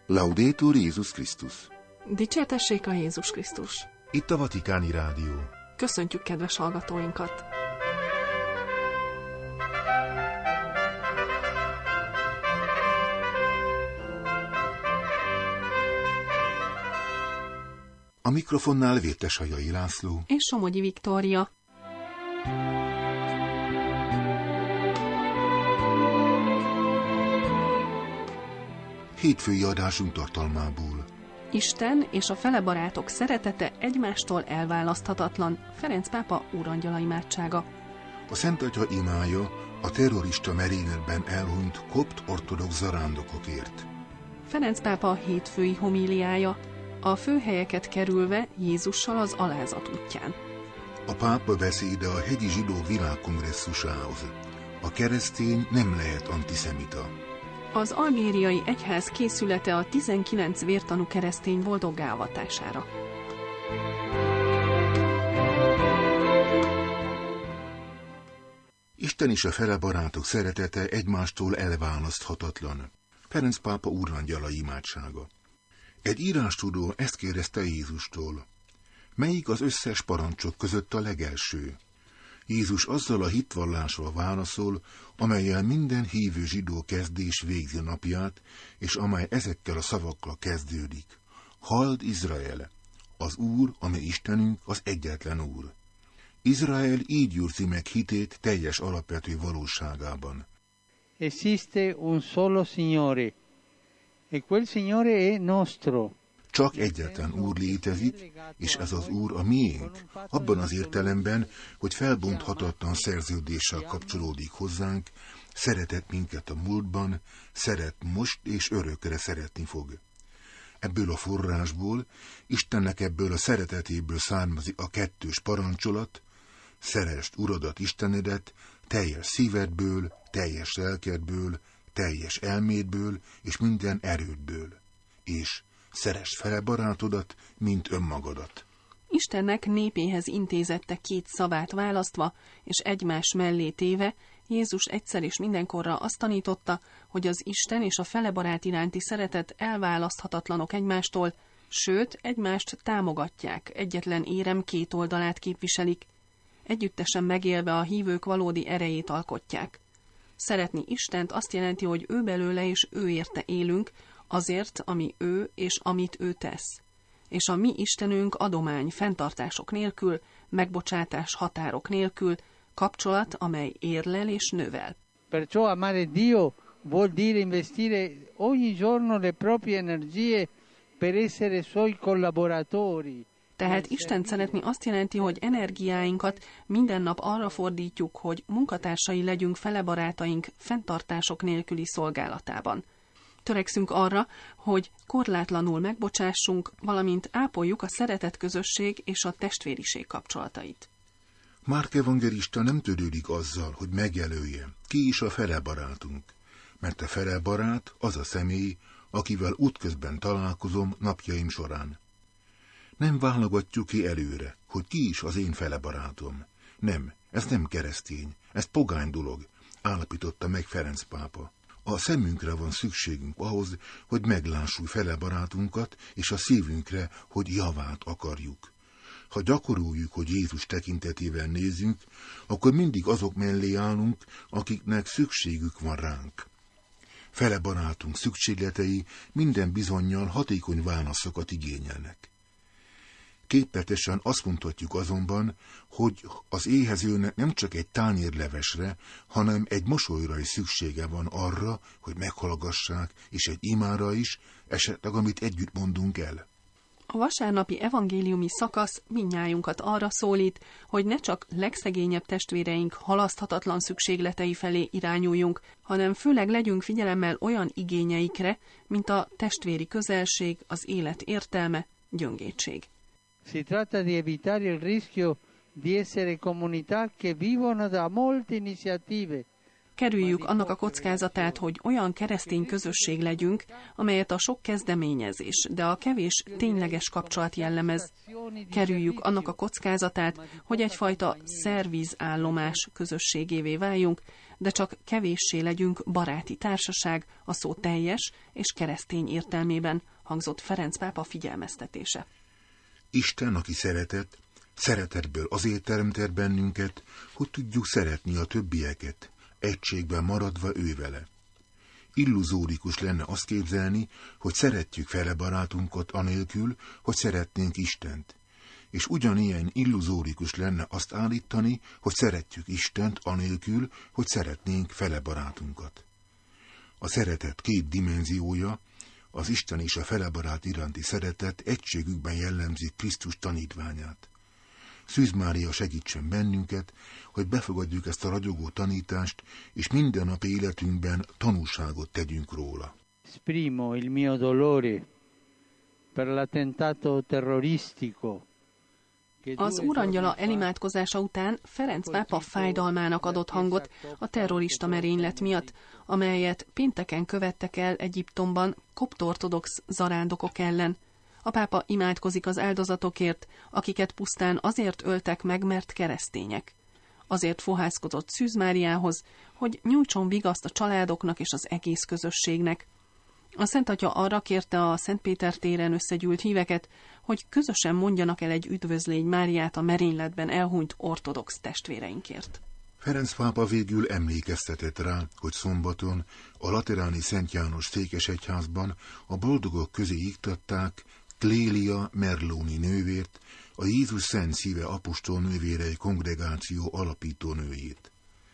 Laudetur Jézus Krisztus. Dicsértessék a Jézus Krisztus. Itt a Vatikáni Rádió. Köszöntjük kedves hallgatóinkat. A mikrofonnál Vértesajai László és Somogyi Viktória. Hétfői adásunk tartalmából. Isten és a fele barátok szeretete egymástól elválaszthatatlan. Ferenc pápa úrangyala imádsága. A Szent Atya imája a terrorista merényletben elhunyt kopt ortodox zarándokokért. Ferenc pápa hétfői homíliája. A főhelyeket kerülve Jézussal az alázat útján. A pápa beszéde a hegyi zsidó világkongresszusához. A keresztény nem lehet antiszemita. Az algériai egyház készülete a 19 vértanú keresztény boldoggá avatására. Isten és a fele barátok szeretete egymástól elválaszthatatlan. Ferenc pápa úrangyala imádsága. Egy írástudó ezt kérdezte Jézustól. Melyik az összes parancsok között a legelső? Jézus azzal a hitvallással válaszol, amellyel minden hívő zsidó kezdi és végzi napját, és amely ezekkel a szavakkal kezdődik. Halld Izrael! Az Úr, ami Istenünk, az egyetlen Úr. Izrael így őrzi meg hitét teljes alapvető valóságában. Esiste un solo Signore, e quel Signore è nostro. Csak egyetlen Úr létezik, és ez az Úr a miénk, abban az értelemben, hogy felbonthatatlan szerződéssel kapcsolódik hozzánk, szeretett minket a múltban, szeret most és örökre szeretni fog. Ebből a forrásból, Istennek ebből a szeretetéből származik a kettős parancsolat: szeresd Uradat, Istenedet, teljes szívedből, teljes lelkedből, teljes elmédből és minden erődből, és szeresd fele barátodat, mint önmagadat. Istennek népéhez intézette két szavát választva, és egymás mellé téve, Jézus egyszer és mindenkorra azt tanította, hogy az Isten és a fele barát iránti szeretet elválaszthatatlanok egymástól, sőt, egymást támogatják, egyetlen érem két oldalát képviselik. Együttesen megélve a hívők valódi erejét alkotják. Szeretni Istent azt jelenti, hogy ő belőle és ő érte élünk, azért, ami ő és amit ő tesz. És a mi Istenünk adomány fenntartások nélkül, megbocsátás határok nélkül, kapcsolat, amely érlel és növel. Perciò amare Dio vuol dire investire ogni giorno le proprie energie per essere suoi collaboratori. Tehát Isten szeretni azt jelenti, hogy energiáinkat minden nap arra fordítjuk, hogy munkatársai legyünk fele barátaink fenntartások nélküli szolgálatában. Törekszünk arra, hogy korlátlanul megbocsássunk, valamint ápoljuk a szeretet közösség és a testvériség kapcsolatait. Márk evangelista nem törődik azzal, hogy megjelölje, ki is a fele barátunk, mert a fele barát az a személy, akivel útközben találkozom napjaim során. Nem válogatjuk ki előre, hogy ki is az én fele barátom. Nem, ez nem keresztény, ez pogány dolog, állapította meg Ferenc pápa. A szemünkre van szükségünk ahhoz, hogy meglássuk fele barátunkat, és a szívünkre, hogy javát akarjuk. Ha gyakoroljuk, hogy Jézus tekintetével nézzünk, akkor mindig azok mellé állunk, akiknek szükségük van ránk. Fele barátunk szükségletei minden bizonnyal hatékony válaszokat igényelnek. Képletesen azt mondhatjuk azonban, hogy az éhezőnek nem csak egy tányérlevesre, hanem egy mosolyra is szüksége van arra, hogy meghallgassák, és egy imára is, esetleg amit együtt mondunk el. A vasárnapi evangéliumi szakasz mindnyájunkat arra szólít, hogy ne csak legszegényebb testvéreink halaszthatatlan szükségletei felé irányuljunk, hanem főleg legyünk figyelemmel olyan igényeikre, mint a testvéri közelség, az élet értelme, gyöngétség. Si tratta di evitare il rischio di essere comunità che vivono da molte iniziative, Kerüljük annak a kockázatát, hogy olyan keresztény közösség legyünk, amelyet a sok kezdeményezés, de a kevés tényleges kapcsolat jellemez. Kerüljük annak a kockázatát, hogy egyfajta szervizállomás közösségévé váljunk, de csak kevéssé legyünk baráti társaság a szó teljes és keresztény értelmében, hangzott Ferenc pápa figyelmeztetése. Isten, aki szeretet, szeretetből azért teremtett bennünket, hogy tudjuk szeretni a többieket, egységben maradva ővele. Illuzórikus lenne azt képzelni, hogy szeretjük fele barátunkat anélkül, hogy szeretnénk Istent. És ugyanilyen illuzórikus lenne azt állítani, hogy szeretjük Istent anélkül, hogy szeretnénk fele barátunkat. A szeretet két dimenziója, az Isten és a fele barát iránti szeretet egységükben jellemzi Krisztus tanítványát. Szűz Mária segítsen bennünket, hogy befogadjuk ezt a ragyogó tanítást, és mindennapi életünkben tanúságot tegyünk róla. Esprimo il mio dolore per l'attentato terroristico. Az Úrangyala elimádkozása után Ferenc pápa fájdalmának adott hangot a terrorista merénylet miatt, amelyet pénteken követtek el Egyiptomban koptortodox zarándokok ellen. A pápa imádkozik az áldozatokért, akiket pusztán azért öltek meg, mert keresztények. Azért fohászkodott Szűz Máriához, hogy nyújtson vigaszt a családoknak és az egész közösségnek. A Szent Atya arra kérte a Szent Péter téren összegyűlt híveket, hogy közösen mondjanak el egy üdvözlény Máriát a merényletben elhunyt ortodox testvéreinkért. Ferenc pápa végül emlékeztetett rá, hogy szombaton a lateráni Szent János székesegyházban a boldogok közé iktatták Clélia Merloni nővért, a Jézus Szent Szíve apostol nővérei kongregáció alapító nőjét.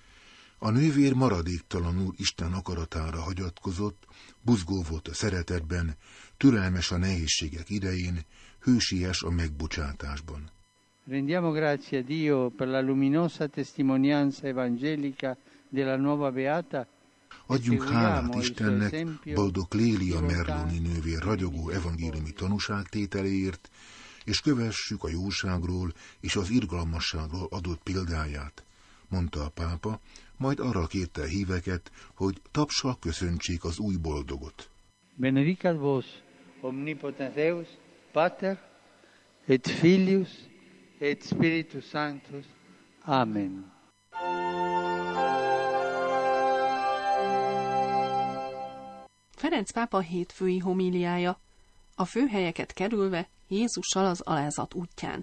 A nővér maradéktalanul Isten akaratára hagyatkozott, buzgó volt a szeretetben, türelmes a nehézségek idején, hősies a megbocsátásban. Rendiamo grazie a Dio per la luminosa testimonianza evangelica della nuova beata. Adjunk hálát Istennek boldog Clélia Merloni nővér ragyogó evangéliumi tanúságtételéért, és kövessük a jóságról és az irgalmasságról adott példáját, mondta a pápa, majd arra kérte a híveket, hogy tapssal köszöntsék az új boldogot. Benedicat vos, omnipotens Deus, Pater, et Filius, et Spiritus Sanctus. Amen. Ferenc pápa hétfői homíliája, a főhelyeket kerülve Jézussal az alázat útján.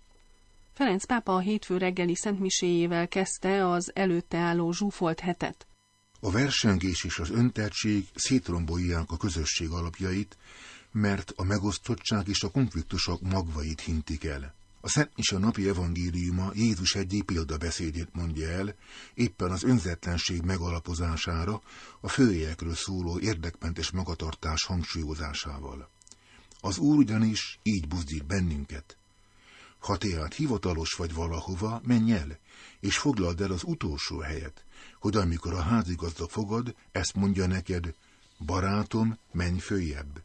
Ferenc pápa a hétfő reggeli szentmiséjével kezdte az előtte álló zsúfolt hetet. A versengés és az öntettség szétrombolják a közösség alapjait, mert a megosztottság és a konfliktusok magvait hintik el. A Szent Mise napi evangéliuma Jézus egyik példabeszédét mondja el, éppen az önzetlenség megalapozására, a főjegyekről szóló érdekmentes magatartás hangsúlyozásával. Az Úr ugyanis így buzdít bennünket. Ha tehát hivatalos vagy valahova, menj el, és foglald el az utolsó helyet, hogy amikor a házigazda fogad, ezt mondja neked, barátom, menj följebb.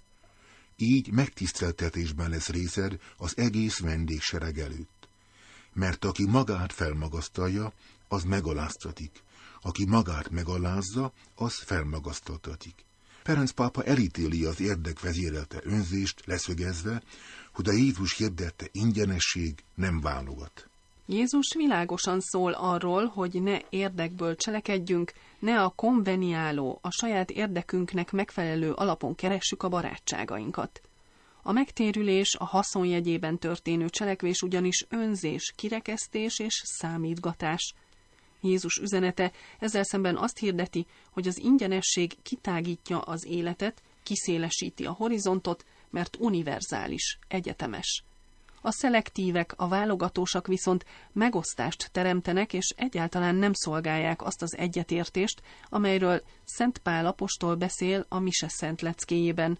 Így megtiszteltetésben lesz részed az egész vendégsereg előtt. Mert aki magát felmagasztalja, az megaláztatik. Aki magát megalázza, az felmagasztaltatik. Ferenc pápa elítéli az érdekvezérelte önzést, leszögezve, hogy a Jézus hirdette ingyenesség nem válogat. Jézus világosan szól arról, hogy ne érdekből cselekedjünk, ne a konveniáló, a saját érdekünknek megfelelő alapon keressük a barátságainkat. A megtérülés, a haszon jegyében történő cselekvés ugyanis önzés, kirekesztés és számítgatás. Jézus üzenete ezzel szemben azt hirdeti, hogy az ingyenesség kitágítja az életet, kiszélesíti a horizontot, mert univerzális, egyetemes. A szelektívek, a válogatósak viszont megosztást teremtenek, és egyáltalán nem szolgálják azt az egyetértést, amelyről Szent Pál apostol beszél a mise szent leckéjében.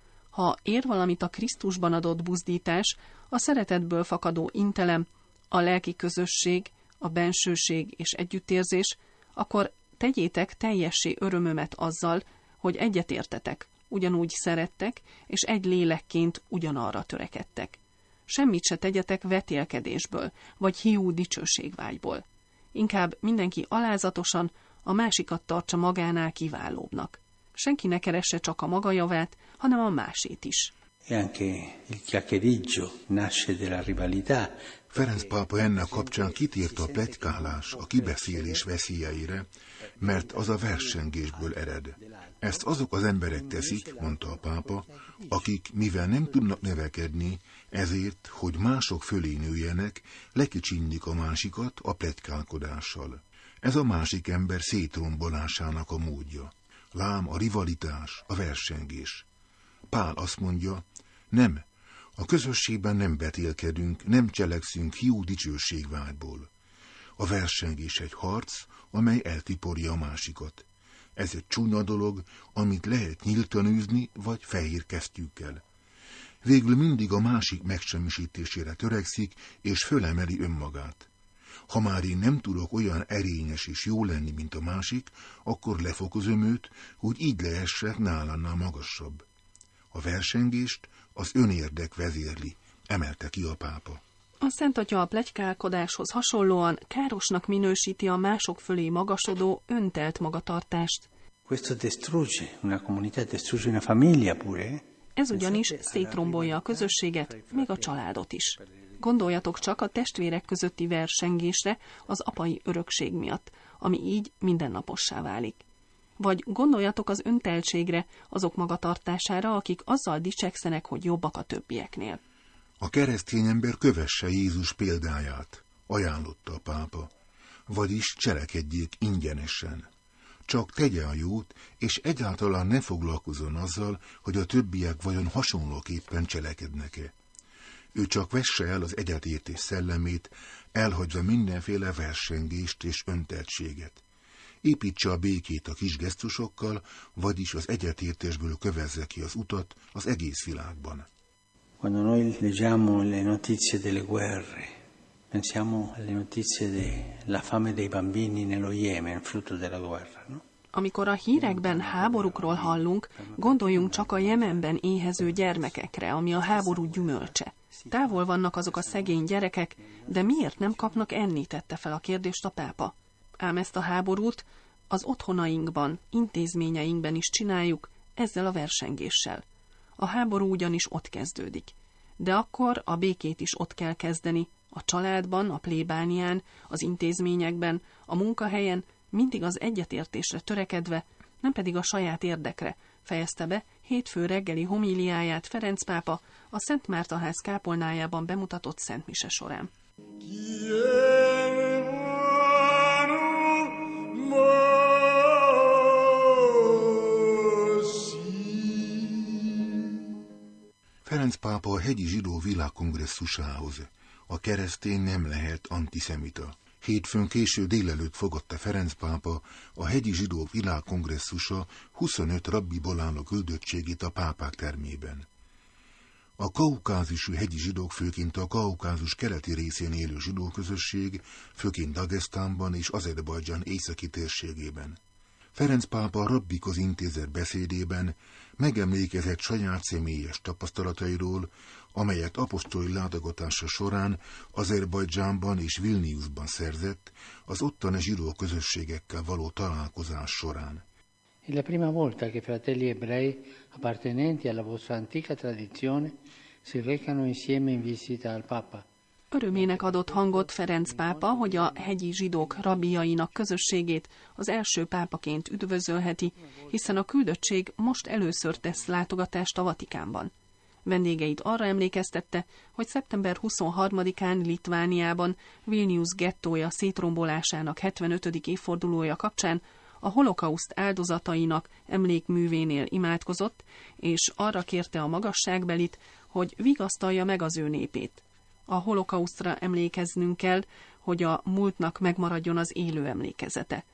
Ha ér valamit a Krisztusban adott buzdítás, a szeretetből fakadó intelem, a lelki közösség, a bensőség és együttérzés, akkor tegyétek teljessé örömömet azzal, hogy egyetértetek, ugyanúgy szerettek, és egy lélekként ugyanarra törekedtek. Semmit se tegyetek vetélkedésből, vagy hiú dicsőségvágyból. Inkább mindenki alázatosan, a másikat tartsa magánál kiválóbbnak. Senki ne keresse csak a maga javát, hanem a másét is. Ferenc pápa ennek kapcsán kitért a pletykálás, a kibeszélés veszélyeire, mert az a versengésből ered. Ezt azok az emberek teszik, mondta a pápa, akik, mivel nem tudnak növekedni, ezért, hogy mások fölé nőjenek, lekicsinlik a másikat a pletykálkodással. Ez a másik ember szétrombolásának a módja. Lám a rivalitás, a versengés. Pál azt mondja, nem, a közösségben nem betélkedünk, nem cselekszünk hiú dicsőségvágyból. A versengés egy harc, amely eltiporja a másikat. Ez egy csúnya dolog, amit lehet nyíltan űzni, vagy fehér kesztyűkkel. Végül mindig a másik megsemmisítésére törekszik, és fölemeli önmagát. Ha már én nem tudok olyan erényes és jó lenni, mint a másik, akkor lefokozom őt, hogy így lehessek nálannál magasabb. A versengést az önérdek vezérli, emelte ki a pápa. A Szent Atya a pletykálkodáshoz hasonlóan károsnak minősíti a mások fölé magasodó, öntelt magatartást. Ez ugyanis szétrombolja a közösséget, még a családot is. Gondoljatok csak a testvérek közötti versengésre az apai örökség miatt, ami így mindennapossá válik. Vagy gondoljatok az önteltségre, azok magatartására, akik azzal dicsekszenek, hogy jobbak a többieknél. A keresztény ember kövesse Jézus példáját, ajánlotta a pápa, vagyis cselekedjék ingyenesen. Csak tegye a jót, és egyáltalán ne foglalkozzon azzal, hogy a többiek vajon hasonlóképpen cselekednek-e. Ő csak vesse el az egyetértés szellemét, elhagyva mindenféle versengést és önteltséget. Építse a békét a kis gesztusokkal, vagyis az egyetértésből kövezze ki az utat az egész világban. Quando noi leggiamo le notizie delle guerre, pensiamo alle notizie della fame dei bambini nello Yemen, frutto della guerra, no? Amikor a hírekben háborúkról hallunk, gondoljunk csak a Jemenben éhező gyermekekre, ami a háború gyümölcse. Távol vannak azok a szegény gyerekek, de miért nem kapnak enni, tette fel a kérdést a pápa. Ám ezt a háborút az otthonainkban, intézményeinkben is csináljuk, ezzel a versengéssel. A háború ugyanis ott kezdődik. De akkor a békét is ott kell kezdeni, a családban, a plébánián, az intézményekben, a munkahelyen, mindig az egyetértésre törekedve, nem pedig a saját érdekre, fejezte be hétfő reggeli homíliáját Ferenc pápa a Szent Márta-ház kápolnájában bemutatott szentmise során. Ferenc pápa a hegyi zsidó világkongresszusához. A keresztény nem lehet antiszemita. Hétfőn késő délelőtt fogadta Ferenc pápa a hegyi zsidó világkongresszusa 25 rabbiból álló küldöttségét a pápák termében. A kaukázusú hegyi zsidók főként a Kaukázus keleti részén élő zsidó közösség, főként Dagesztánban és Azerbajdzsán északi térségében. Ferenc pápa a rabbikhoz intézett beszédében megemlékezett saját személyes tapasztalatairól, amelyet apostoli látogatása során Azerbajdzsánban és Vilniusban szerzett az ottani zsidó közösségekkel való találkozás során. È la prima volta che fratelli ebrei appartenenti alla vostra antica tradizione si recano insieme in visita al Papa. Örömének adott hangot Ferenc pápa, hogy a hegyi zsidók rabbiainak közösségét az első pápaként üdvözölheti, hiszen a küldöttség most először tesz látogatást a Vatikánban. Vendégeit arra emlékeztette, hogy szeptember 23-án Litvániában Vilnius gettója szétrombolásának 75. évfordulója kapcsán a holokauszt áldozatainak emlékművénél imádkozott, és arra kérte a magasságbelit, hogy vigasztalja meg az ő népét. A holokausztra emlékeznünk kell, hogy a múltnak megmaradjon az élő emlékezete.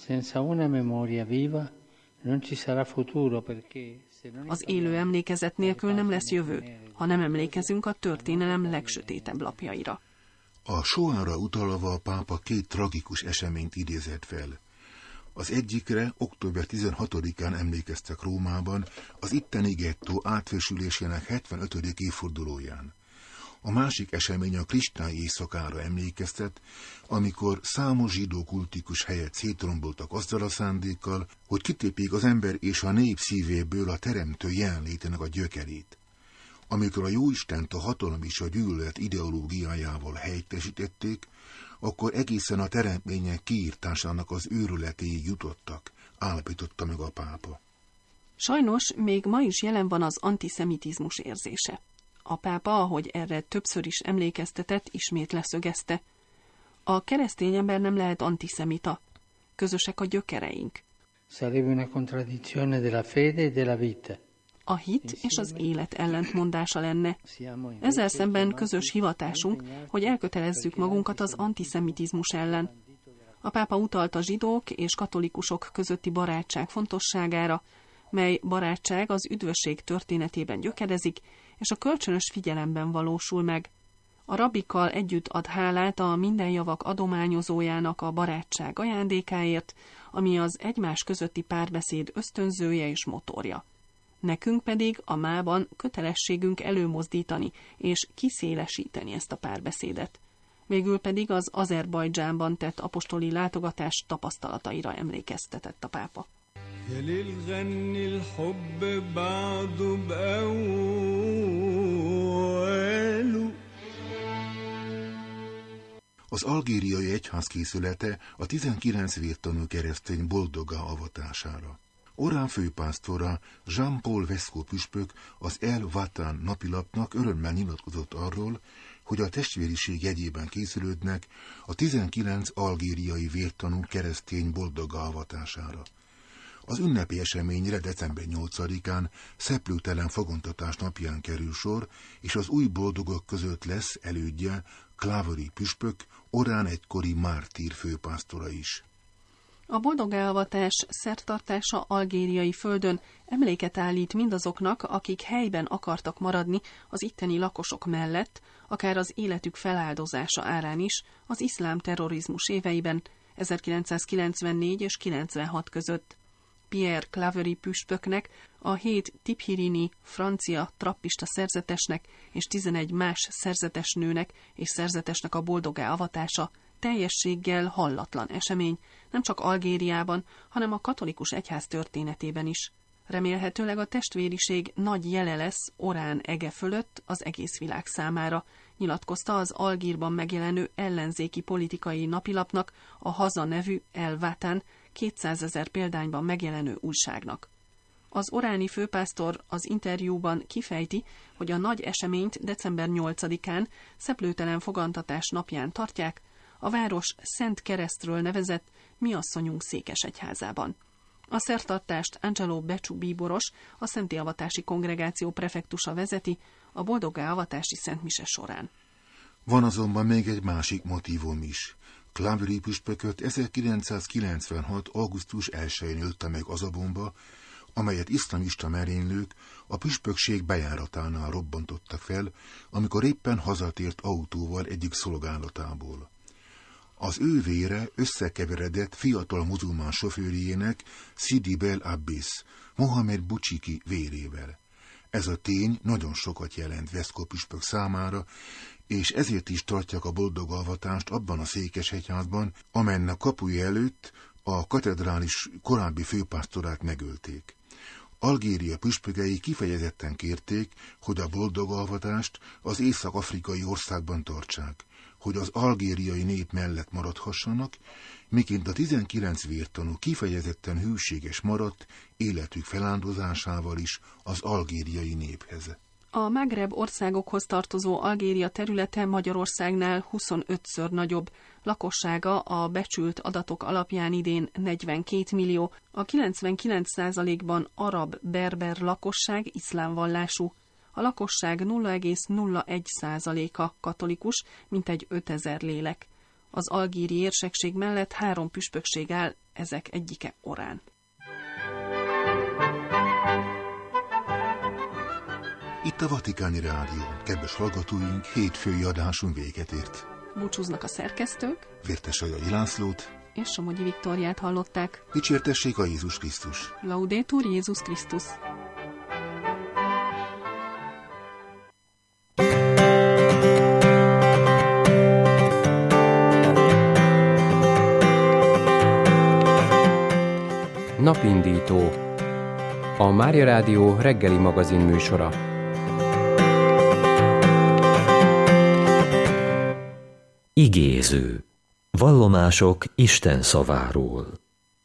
Az élő emlékezet nélkül nem lesz jövő, ha nem emlékezünk a történelem legsötétebb lapjaira. A Shoára utalva a pápa két tragikus eseményt idézett fel. Az egyikre október 16-án emlékeztek Rómában az itteni gettó átfésülésének 75. évfordulóján. A másik esemény a kristály éjszakára emlékeztet, amikor számos zsidó kultikus helyet szétromboltak azzal a szándékkal, hogy kitépjék az ember és a nép szívéből a teremtő jelenlétének a gyökerét. Amikor a Jóistent a hatalom és a gyűlölet ideológiájával helyettesítették, akkor egészen a teremtmények kiírtásának az őrületéig jutottak, állapította meg a pápa. Sajnos még ma is jelen van az antiszemitizmus érzése. A pápa, ahogy erre többször is emlékeztetett, ismét leszögezte. A keresztény ember nem lehet antiszemita. Közösek a gyökereink. Sarebbe una contraddizione della fede e della vita. A hit és az élet ellentmondása lenne. Ezzel szemben közös hivatásunk, hogy elkötelezzük magunkat az antiszemitizmus ellen. A pápa utalt a zsidók és katolikusok közötti barátság fontosságára, mely barátság az üdvösség történetében gyökerezik, és a kölcsönös figyelemben valósul meg. A rabbikkal együtt ad hálát a minden javak adományozójának a barátság ajándékáért, ami az egymás közötti párbeszéd ösztönzője és motorja. Nekünk pedig a mában kötelességünk előmozdítani és kiszélesíteni ezt a párbeszédet. Végül pedig az Azerbajdzsánban tett apostoli látogatás tapasztalataira emlékeztetett a pápa. Az algériai egyház készülete a 19 vértanú keresztény boldoggá avatására. Orán főpásztora Jean-Paul Vesco püspök az El Watan napilapnak örömmel nyilatkozott arról, hogy a testvériség jegyében készülődnek a 19 algériai vértanú keresztény boldoggá avatására. Az ünnepi eseményre december 8-án szeplőtelen fogantatás napján kerül sor, és az új boldogok között lesz elődje Claverie püspök, Orán egykori mártír főpásztora is. A boldogáavatás szertartása algériai földön emléket állít mindazoknak, akik helyben akartak maradni az itteni lakosok mellett, akár az életük feláldozása árán is, az iszlám terrorizmus éveiben, 1994 és 96 között. Pierre Claverie püspöknek, a 7 tiphirini francia trappista szerzetesnek és 11 más szerzetes nőnek és szerzetesnek a boldogá avatása teljességgel hallatlan esemény, nem csak Algériában, hanem a katolikus egyház történetében is. Remélhetőleg a testvériség nagy jele lesz Orán ege fölött az egész világ számára, nyilatkozta az Algírban megjelenő ellenzéki politikai napilapnak, a Haza nevű El Watan 200 000 példányban megjelenő újságnak. Az oráni főpásztor az interjúban kifejti, hogy a nagy eseményt december 8-án szeplőtelen fogantatás napján tartják, a város Szent Keresztről nevezett Mi Asszonyunk székesegyházában. A szertartást Angelo Becciu bíboros, a Szentélyavatási Kongregáció prefektusa vezeti a boldogá avatási szentmise során. Van azonban még egy másik motívum is. Claverie püspököt 1996. augusztus 1-én ölte meg az a bomba, amelyet iszlamista merénylők a püspökség bejáratánál robbantottak fel, amikor éppen hazatért autóval egyik szolgálatából. Az ő vére összekeveredett fiatal muzulmán sofőrjének, Sidi Bel Abbis, Mohamed Bouchiki vérével. Ez a tény nagyon sokat jelent Vesco püspök számára, és ezért is tartják a boldogavatást abban a székesegyházban, amelynek kapuja előtt a katedrális korábbi főpásztorát megölték. Algéria püspökei kifejezetten kérték, hogy a boldogavatást az észak-afrikai országban tartsák, hogy az algériai nép mellett maradhassanak, miként a 19 vértanú kifejezetten hűséges maradt életük feláldozásával is az algériai néphez. A Magreb országokhoz tartozó Algéria területe Magyarországnál 25-ször nagyobb, lakossága a becsült adatok alapján idén 42 millió, a 99%-ban arab-berber lakosság iszlám vallású. A lakosság 0,01%-a katolikus, mintegy 5000 lélek. Az algíri érsekség mellett 3 püspökség áll, ezek egyike Orán. Itt a Vatikáni Rádió. Kedves hallgatóink, hétfői adásunk véget ért. Búcsúznak a szerkesztők, Vértesajai Lászlót és Somogyi Viktóriát hallották. Dicsértessék a Jézus Krisztus! Laudetur Jézus Krisztus! Napindító, a Mária Rádió reggeli magazin műsora. Igéző. Vallomások Isten szaváról.